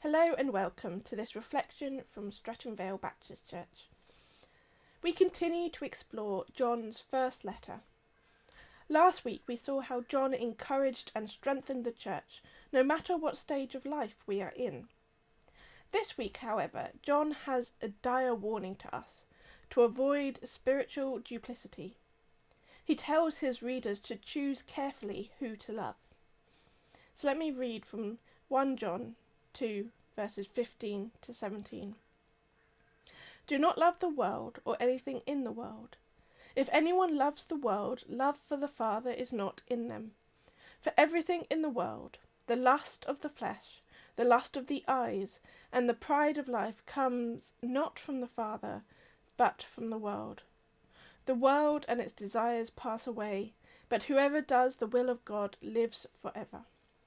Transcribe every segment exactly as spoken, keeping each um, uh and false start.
Hello and welcome to this reflection from Streatham Vale Baptist Church. We continue to explore John's first letter. Last week we saw how John encouraged and strengthened the church, no matter what stage of life we are in. This week, however, John has a dire warning to us, to avoid spiritual duplicity. He tells his readers to choose carefully who to love. So let me read from First John two, verses fifteen to seventeen. Do not love the world or anything in the world. If anyone loves the world, love for the Father is not in them. For everything in the world, the lust of the flesh, the lust of the eyes, and the pride of life comes not from the Father, but from the world. The world and its desires pass away, but whoever does the will of God lives forever.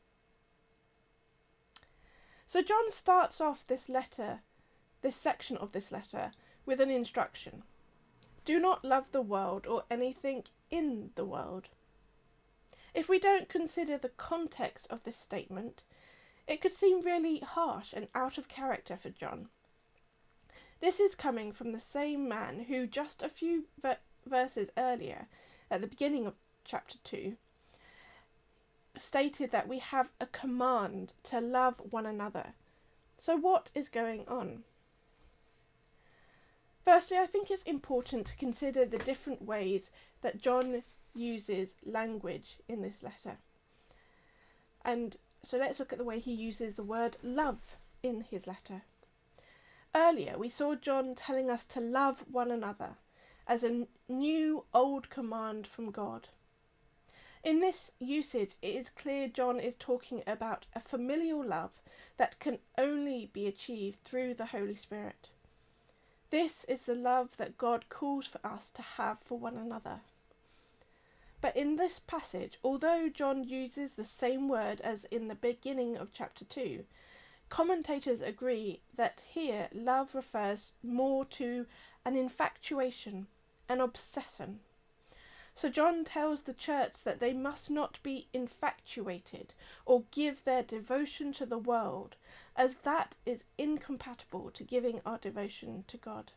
So John starts off this letter, this section of this letter, with an instruction. Do not love the world or anything in the world. If we don't consider the context of this statement, it could seem really harsh and out of character for John. This is coming from the same man who just a few ver- verses earlier, at the beginning of chapter two, stated that we have a command to love one another. So what is going on? Firstly, I think it's important to consider the different ways that John uses language in this letter. And so let's look at the way he uses the word love in his letter. Earlier, we saw John telling us to love one another as a new old command from God. In this usage, it is clear John is talking about a familial love that can only be achieved through the Holy Spirit. This is the love that God calls for us to have for one another. But in this passage, although John uses the same word as in the beginning of chapter two, commentators agree that here love refers more to an infatuation, an obsession. So John tells the church that they must not be infatuated or give their devotion to the world, as that is incompatible to giving our devotion to God.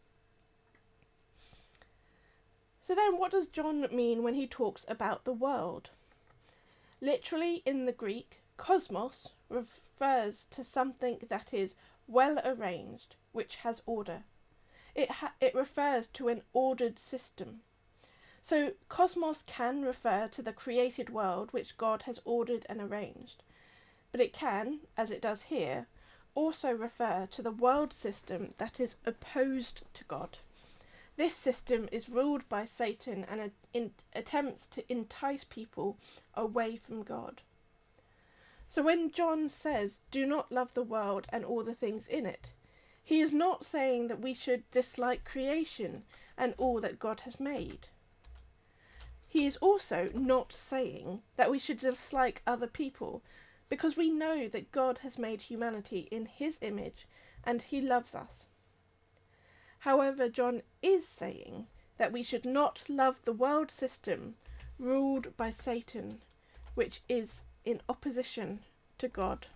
So then what does John mean when he talks about the world? Literally in the Greek, cosmos refers to something that is well arranged, which has order. It, ha- it refers to an ordered system. So cosmos can refer to the created world which God has ordered and arranged, but it can, as it does here, also refer to the world system that is opposed to God. This system is ruled by Satan and in, attempts to entice people away from God. So when John says, do not love the world and all the things in it, he is not saying that we should dislike creation and all that God has made. He is also not saying that we should dislike other people, because we know that God has made humanity in his image and he loves us. However, John is saying that we should not love the world system ruled by Satan, which is in opposition to God.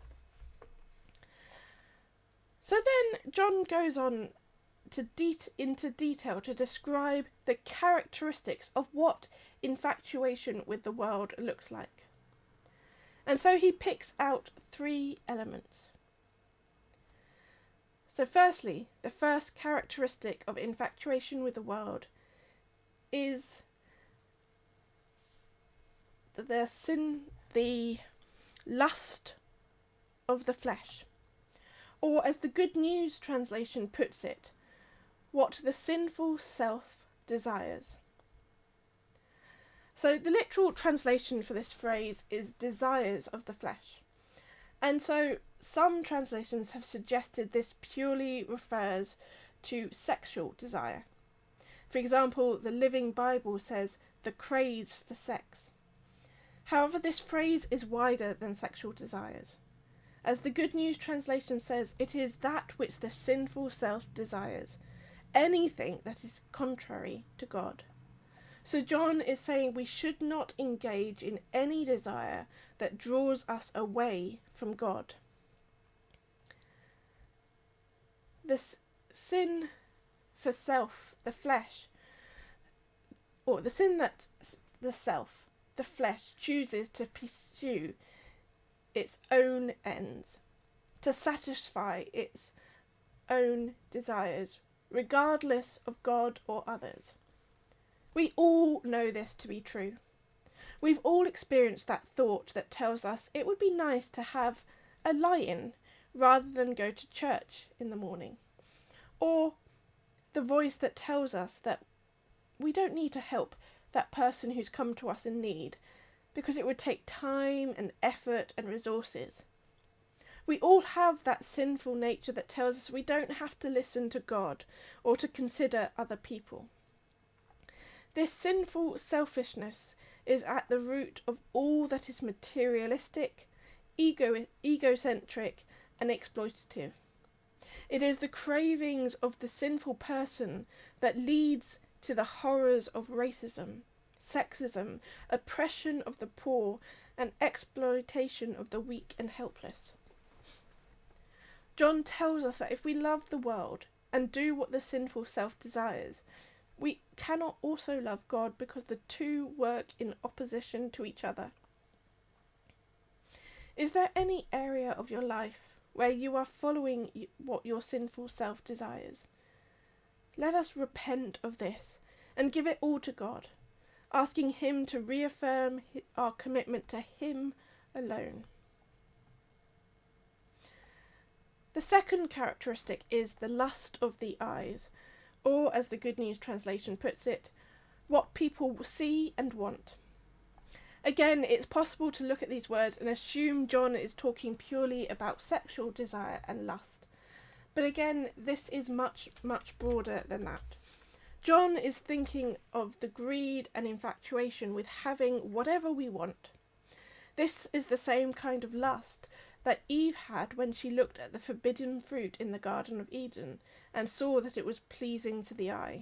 So then John goes on to det- into detail to describe the characteristics of what infatuation with the world looks like. And so he picks out three elements. So firstly, the first characteristic of infatuation with the world is the sin, the lust of the flesh. Or as the Good News translation puts it, what the sinful self desires. So the literal translation for this phrase is desires of the flesh. And so some translations have suggested this purely refers to sexual desire. For example, the Living Bible says the craze for sex. However, this phrase is wider than sexual desires. As the Good News translation says, it is that which the sinful self desires, anything that is contrary to God. So John is saying we should not engage in any desire that draws us away from God. the s- sin for self, the flesh, or the sin that the self, the flesh, chooses to pursue its own ends, to satisfy its own desires, regardless of God or others. We all know this to be true. We've all experienced that thought that tells us it would be nice to have a lie-in rather than go to church in the morning. Or the voice that tells us that we don't need to help that person who's come to us in need because it would take time and effort and resources. We all have that sinful nature that tells us we don't have to listen to God or to consider other people. This sinful selfishness is at the root of all that is materialistic, ego- egocentric, and exploitative. It is the cravings of the sinful person that leads to the horrors of racism, sexism, oppression of the poor, and exploitation of the weak and helpless. John tells us that if we love the world and do what the sinful self desires, we cannot also love God because the two work in opposition to each other. Is there any area of your life where you are following what your sinful self desires? Let us repent of this and give it all to God, asking Him to reaffirm our commitment to Him alone. The second characteristic is the lust of the eyes, or as the Good News Translation puts it, what people see and want. Again, it's possible to look at these words and assume John is talking purely about sexual desire and lust. But again, this is much, much broader than that. John is thinking of the greed and infatuation with having whatever we want. This is the same kind of lust that Eve had when she looked at the forbidden fruit in the Garden of Eden and saw that it was pleasing to the eye.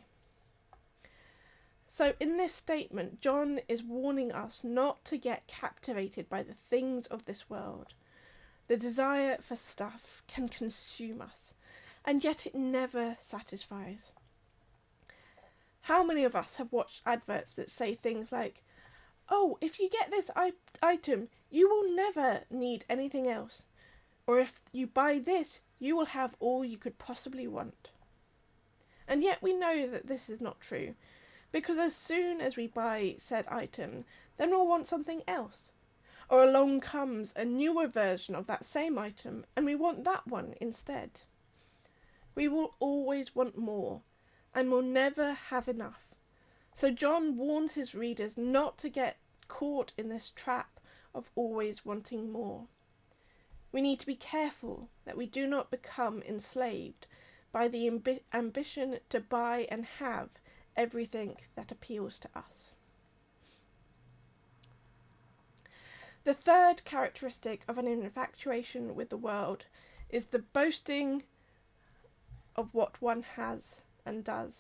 So in this statement, John is warning us not to get captivated by the things of this world. The desire for stuff can consume us, and yet it never satisfies. How many of us have watched adverts that say things like, "Oh, if you get this I- item, you will never need anything else. Or if you buy this, you will have all you could possibly want." And yet we know that this is not true, because as soon as we buy said item, then we'll want something else. Or along comes a newer version of that same item, and we want that one instead. We will always want more, and will never have enough. So John warns his readers not to get caught in this trap of always wanting more. We need to be careful that we do not become enslaved by the ambi- ambition to buy and have everything that appeals to us. The third characteristic of an infatuation with the world is the boasting of what one has and does.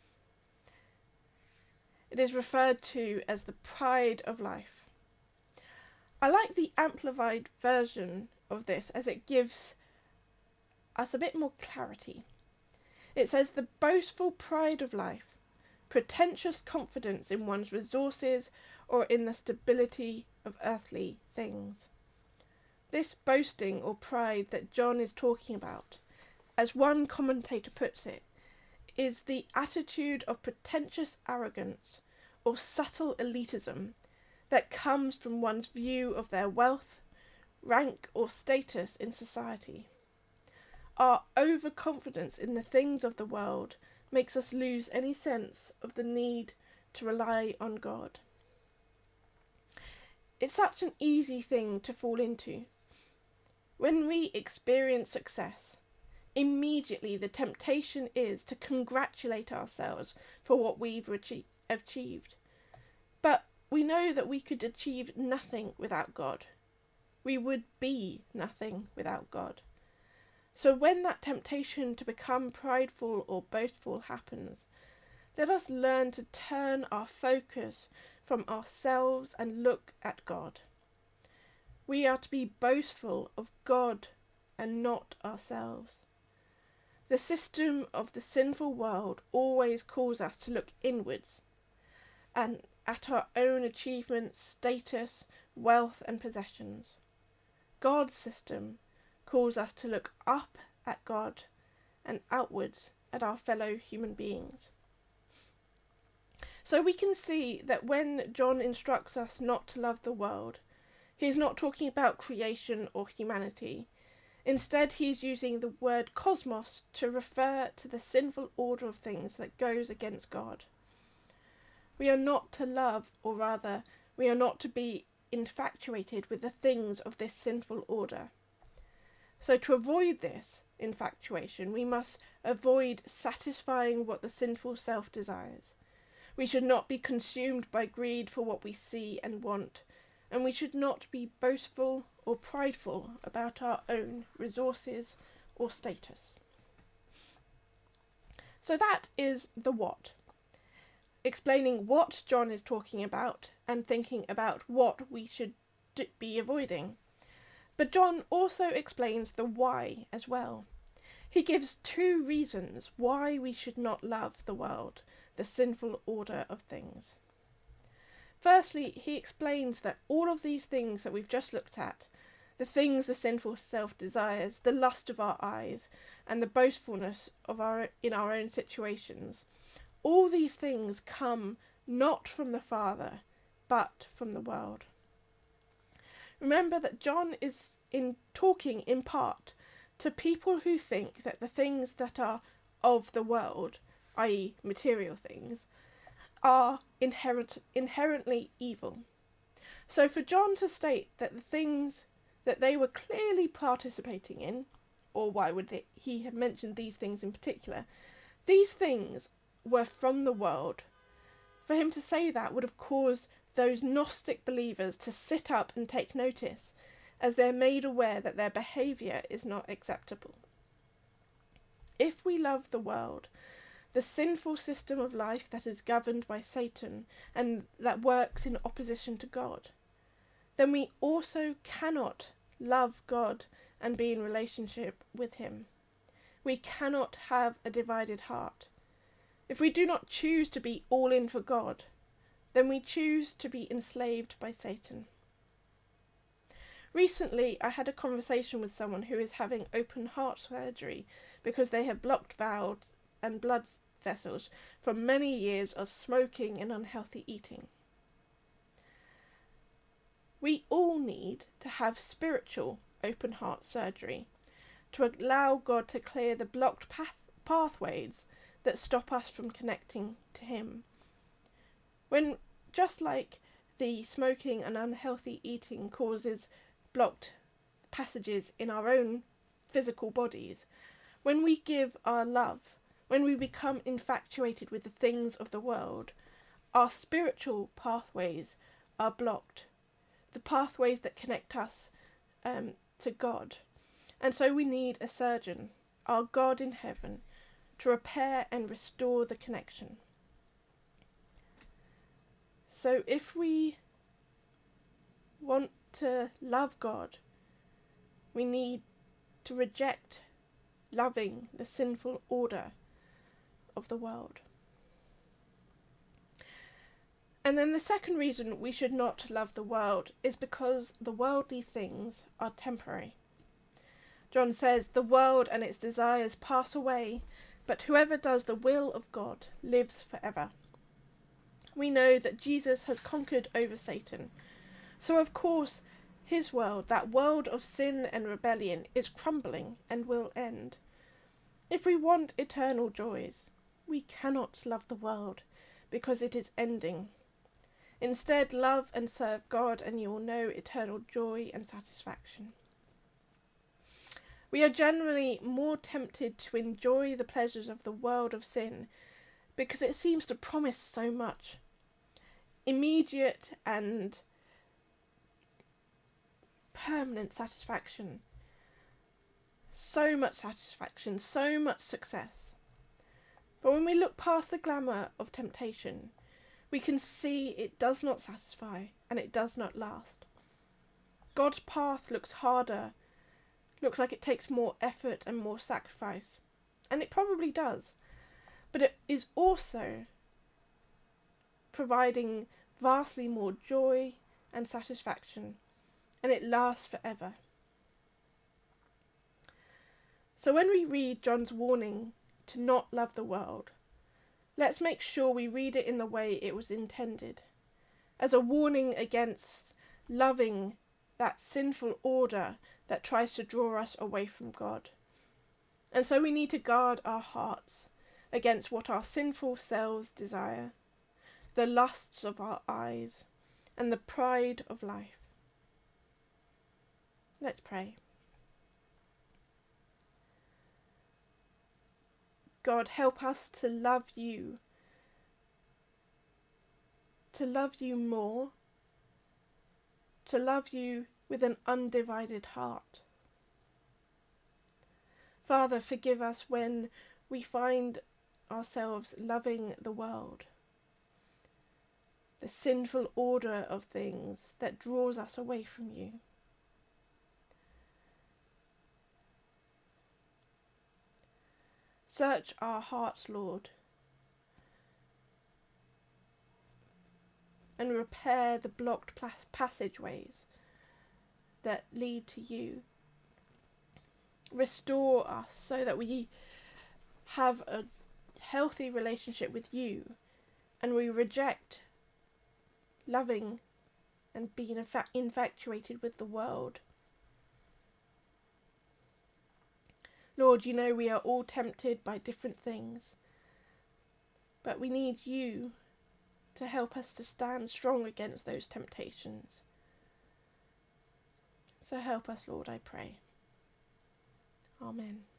It is referred to as the pride of life. I like the amplified version of this as it gives us a bit more clarity. It says the boastful pride of life, pretentious confidence in one's resources or in the stability of earthly things. This boasting or pride that John is talking about, as one commentator puts it, is the attitude of pretentious arrogance or subtle elitism that comes from one's view of their wealth, rank or status in society. Our overconfidence in the things of the world makes us lose any sense of the need to rely on God. It's such an easy thing to fall into. When we experience success, immediately the temptation is to congratulate ourselves for what we've achieved. But we know that we could achieve nothing without God. We would be nothing without God. So when that temptation to become prideful or boastful happens, let us learn to turn our focus from ourselves and look at God. We are to be boastful of God and not ourselves. The system of the sinful world always calls us to look inwards and at our own achievements, status, wealth and possessions. God's system calls us to look up at God and outwards at our fellow human beings. So we can see that when John instructs us not to love the world, he is not talking about creation or humanity. Instead, he is using the word cosmos to refer to the sinful order of things that goes against God. We are not to love, or rather, we are not to be infatuated with the things of this sinful order. So to avoid this infatuation, we must avoid satisfying what the sinful self desires. We should not be consumed by greed for what we see and want, and we should not be boastful or prideful about our own resources or status. So that is the what, explaining what John is talking about and thinking about what we should d- be avoiding. But John also explains the why as well. He gives two reasons why we should not love the world, the sinful order of things. Firstly, he explains that all of these things that we've just looked at, the things the sinful self desires, the lust of our eyes, and the boastfulness of our in our own situations, all these things come not from the Father, but from the world. Remember that John is in talking in part to people who think that the things that are of the world, that is material things, are inherent, inherently evil. So for John to state that the things that they were clearly participating in, or why would they, he have mentioned these things in particular, these things were from the world. For him to say that would have caused those Gnostic believers to sit up and take notice, as they're made aware that their behaviour is not acceptable. If we love the world, the sinful system of life that is governed by Satan and that works in opposition to God, then we also cannot love God and be in relationship with him. We cannot have a divided heart. If we do not choose to be all in for God, then we choose to be enslaved by Satan. Recently, I had a conversation with someone who is having open heart surgery because they have blocked valves and blood vessels from many years of smoking and unhealthy eating. We all need to have spiritual open heart surgery to allow God to clear the blocked path- pathways that stop us from connecting to him. When, just like the smoking and unhealthy eating causes blocked passages in our own physical bodies, when we give our love, when we become infatuated with the things of the world, our spiritual pathways are blocked, the pathways that connect us um, to God. And so we need a surgeon, our God in heaven, to repair and restore the connection. So if we want to love God, we need to reject loving the sinful order of the world. And then the second reason we should not love the world is because the worldly things are temporary. John says, "The world and its desires pass away, but whoever does the will of God lives forever." We know that Jesus has conquered over Satan. So of course, his world, that world of sin and rebellion, is crumbling and will end. If we want eternal joys, we cannot love the world because it is ending. Instead, love and serve God and you will know eternal joy and satisfaction. We are generally more tempted to enjoy the pleasures of the world of sin because it seems to promise so much. Immediate and permanent satisfaction. So much satisfaction, so much success. But when we look past the glamour of temptation, we can see it does not satisfy and it does not last. God's path looks harder, looks like it takes more effort and more sacrifice, And it probably does. But it is also providing vastly more joy and satisfaction, and it lasts forever. So when we read John's warning to not love the world, let's make sure we read it in the way it was intended, as a warning against loving that sinful order that tries to draw us away from God. And so we need to guard our hearts against what our sinful selves desire, the lusts of our eyes, and the pride of life. Let's pray. God, help us to love you, to love you more, to love you with an undivided heart. Father, forgive us when we find ourselves loving the world, the sinful order of things that draws us away from you. Search our hearts, Lord, and repair the blocked passageways that lead to you. Restore us so that we have a healthy relationship with you, and we reject loving and being infa- infatuated with the world. Lord, you know we are all tempted by different things, but we need you to help us to stand strong against those temptations. So help us, Lord, I pray. Amen.